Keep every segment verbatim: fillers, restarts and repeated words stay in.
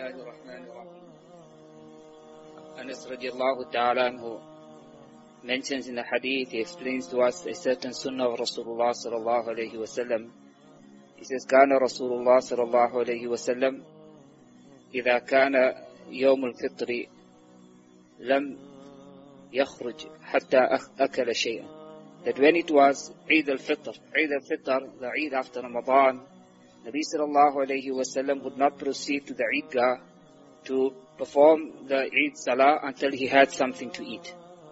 الله الرحمن الرحيم. Anas radiallahu ta'ala anhu mentions in the hadith, he explains to us a certain sunnah of Rasulullah sallallahu alayhi wa sallam. He says, كان رسول الله صلى الله عليه وسلم إذا كان يوم الفطر لم يخرج حتى أكل شيئا. That when it was Eid al-Fitr, Eid al-Fitr, the Eid after Ramadan, Nabi sallallahu alayhi wa sallam would not proceed to the Eidgah to perform the Eid Salah until he had something to eat.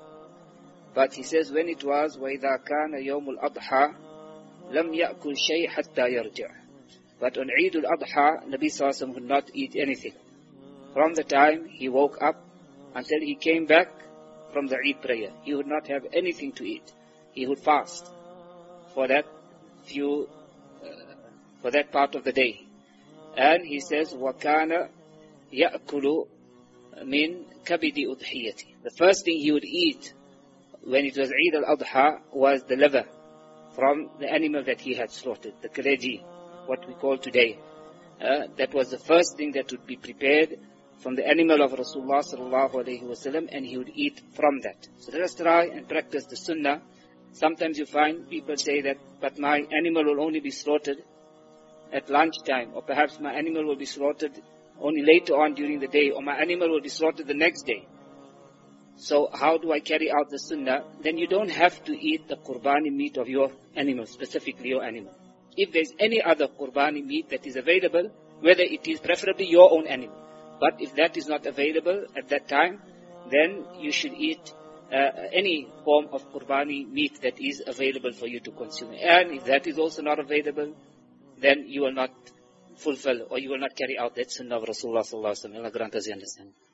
But he says when it was وَإِذَا كَانَ يَوْمُ الْأَضْحَى لَمْ يَأْكُلْ شَيْءٍ حَتَّى يَرْجِعْ. But on Eid al-Adha, Nabi sallallahu alayhi wa sallam would not eat anything. From the time he woke up until he came back from the Eid prayer, he would not have anything to eat. He would fast for that few, uh, for that part of the day. And he says, وَكَانَ يَأْكُلُ مِنْ كَبِدِ أُضْحِيَتِ. The first thing he would eat when it was Eid al-Adha was the liver from the animal that he had slaughtered, the kaleji, what we call today. Uh, that was the first thing that would be prepared from the animal of Rasulullah sallallahu alayhi wa sallam, and he would eat from that. So let us try and practice the sunnah. Sometimes you find people say that, but my animal will only be slaughtered at lunchtime, or perhaps my animal will be slaughtered only later on during the day, or my animal will be slaughtered the next day. So how do I carry out the sunnah? Then you don't have to eat the qurbani meat of your animal, specifically your animal. If there's any other qurbani meat that is available, whether it is preferably your own animal, but if that is not available at that time, then you should eat uh, any form of qurbani meat that is available for you to consume. And if that is also not available, then you will not fulfill or you will not carry out that sunnah of Rasulullah sallallahu alaihi wasallam. Allah grant us the understanding.